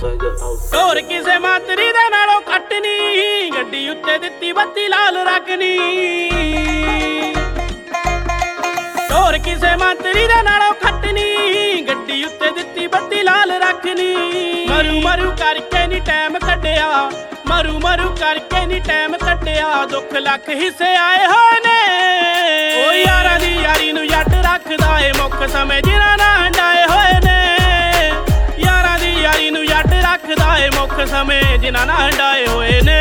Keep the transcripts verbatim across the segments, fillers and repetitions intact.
ਹੋਰ ਕਿਸੇ ਮਾਤਰੀ ਦੇ ਨਾਲੋਂ ਕੱਟਣੀ, ਗੱਡੀ ਉੱਤੇ ਦਿੱਤੀ ਬੱਤੀ ਲਾਲ ਰੱਖਣੀ। ਹੋਰ ਕਿਸੇ ਮਾਤਰੀ ਦੇ ਨਾਲੋਂ ਖੱਟਣੀ, ਗੱਡੀ ਉੱਤੇ ਦਿੱਤੀ ਬੱਤੀ ਲਾਲ ਰੱਖਣੀ। ਮਰੂ ਮਰੂ ਕਰਕੇ ਨੀ ਟਾਈਮ ਕੱਢਿਆ, ਮਰੂ ਮਰੂ ਕਰਕੇ ਨੀ ਟਾਈਮ ਕੱਢਿਆ। ਦੁੱਖ ਲੱਖ ਹਿੱਸੇ ਆਏ ਹੋਏ ਨੇ, ਓ ਯਾਰਾਂ ਦੀ ਯਾਰੀ ਨੂੰ ਜੱਟ ਰੱਖਦਾ ਏ ਮੁੱਖ ਸਮੇਂ ਜਿਨ੍ਹਾਂ ਨਾਲ ਹੰਡਾਏ ਹੋਏ ਨੇ। ਯਾਰਾਂ ਦੀ ਯਾਰੀ ਨੂੰ ਜੱਟ ਰੱਖਦਾ ਏ ਮੁੱਖ ਸਮੇਂ ਜਿਨ੍ਹਾਂ ਨਾਲ ਹੰਡਾਏ ਹੋਏ ਨੇ।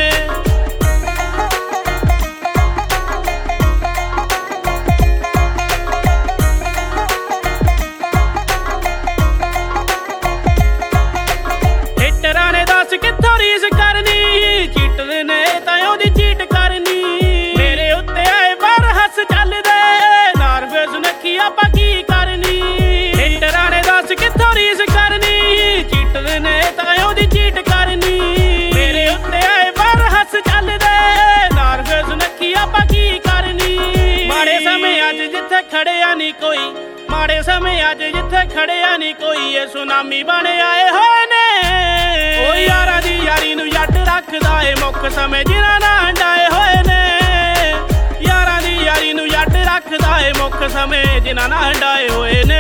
ਹਿੱਟਰਾਂ ਨੇ ਦੱਸ ਕਿੱਥੋਂ ਰੀਸ ਕਰਨੀ, ਚੀਟਦੇ ਨੇ ਤਾਂ ਉਹਦੀ ਚੀਟ ਕਰਨੀ। ਮੇਰੇ ਉੱਤੇ ਆਏ ਪਰ ਹੱਸ ਚੱਲਦੇ, ਨਾਰਵੇ ਸੁਨੱਖੀ ਆਪਾਂ ਕੀ ਕਰਨੀ। ਹਿੱਟਰਾਂ ਨੇ ਦੱਸ ਕਿੱਥੋਂ ਰੀਸ ਕਰਨੀ, ਚੀਟਦੇ ਨੇ ਤਾਂ ਉਹਦੀ ਚੀਟ ਕਰਨੀ। ਮੇਰੇ ਉੱਤੇ ਆਏ ਪਰ ਹੱਸ ਚੱਲਦੇ, ਨਾਰਵੇ ਸੁਨੱਖੀ ਆਪਾਂ ਕੀ ਕਰਨੀ। ਮਾੜੇ ਸਮੇਂ ਅੱਜ ਜਿੱਥੇ ਖੜਿਆ ਨਹੀਂ ਕੋਈ, ਮਾੜੇ ਸਮੇਂ ਅੱਜ ਜਿੱਥੇ ਖੜਿਆ ਨਹੀਂ ਕੋਈ, ਇਹ ਸੁਨਾਮੀ ਬਣ ਆਏ ਹੋਏ ਨੇ। ਓ ਯਾਰਾਂ ਦੀ ਯਾਰੀ ਨੂੰ ਜੱਟ ਰੱਖਦਾ ਏ ਮੁੱਖ ਸਮੇਂ ਜਿਨ੍ਹਾਂ ਨਾਲ ਹੰਡਾਏ ਹੋਏ ਨੇ। ਯਾਰਾਂ ਦੀ ਯਾਰੀ ਨੂੰ ਜੱਟ ਰੱਖਦਾ ਏ ਮੁੱਖ ਸਮੇਂ ਜਿਨ੍ਹਾਂ ਨਾਲ ਹੰਡਾਏ ਹੋਏ ਨੇ।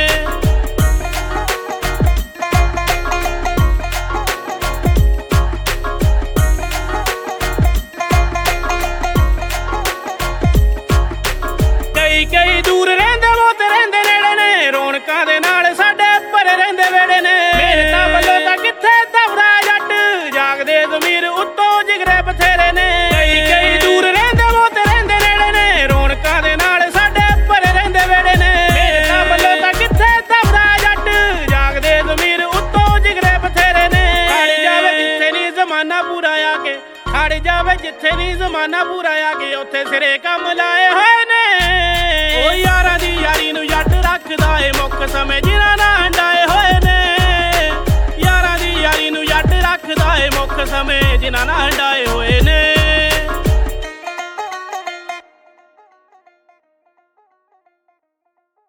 ਕਈ ਕਈ ਦੂਰ ਰਹਿੰਦੇ ਮੋਤ ਰਹਿੰਦੇ ਨੇੜੇ ਨੇ, ਰੌਣਕਾਂ ਦੇ ਨਾਲ ਸਾਡੇ ਭਰੇ ਰਹਿੰਦੇ ਵੇੜੇ ਨੇ। ਮੇਰੇ ਤਾਂ ਵੱਲੋਂ ਤਾਂ ਕਿੱਥੇ ਦਬਦਾ ਜੱਟ, ਜਾਗਦੇ ਜ਼ਮੀਰ ਉੱਤੋਂ ਜਿਗਰੇ ਬਥੇਰੇ ਨੇ। ਕਈ ਕਈ ਦੂਰ ਰਹਿੰਦੇ ਮੋਤ ਰਹਿੰਦੇ ਨੇੜੇ ਨੇ, ਰੌਣਕਾਂ ਦੇ ਨਾਲ ਸਾਡੇ ਭਰੇ ਰਹਿੰਦੇ ਵੇੜੇ ਨੇ। ਮੇਰੇ ਤਾਂ ਵੱਲੋਂ ਤਾਂ ਕਿੱਥੇ ਦਬਦਾ ਜੱਟ, ਜਾਗਦੇ ਜ਼ਮੀਰ ਉੱਤੋਂ ਜਿਗਰੇ ਬਥੇਰੇ ਨੇ। ਖੜ ਜਾਵੇ ਜਿੱਥੇ ਨੀ ਜ਼ਮਾਨਾ ਪੂਰਾ ਆ ਕੇ, ਖੜ ਜਾਵੇ ਜਿੱਥੇ ਨੀ ਜ਼ਮਾਨਾ ਪੂਰਾ ਆ ਕੇ, ਉੱਥੇ ਸਿਰੇ ਕੰਮ ਲਾਏ ਹੋਏ ਨੇ। ਓ ਯਾਰਾਂ ਦੀ ਯਾਰੀ ਨੂੰ ਜੱਟ ਰੱਖਦਾ ਏ ਮੁੱਖ ਸਮੇਂ ਜਿਨ੍ਹਾਂ ਨਾਲ ਹੰਡਾਏ ਹੋਏ ਨੇ। ਯਾਰਾਂ ਦੀ ਯਾਰੀ ਨੂੰ ਜੱਟ ਰੱਖਦਾ ਏ ਮੁੱਖ ਸਮੇਂ ਜਿਨ੍ਹਾਂ ਨਾਲ ਹੰਡਾਏ ਹੋਏ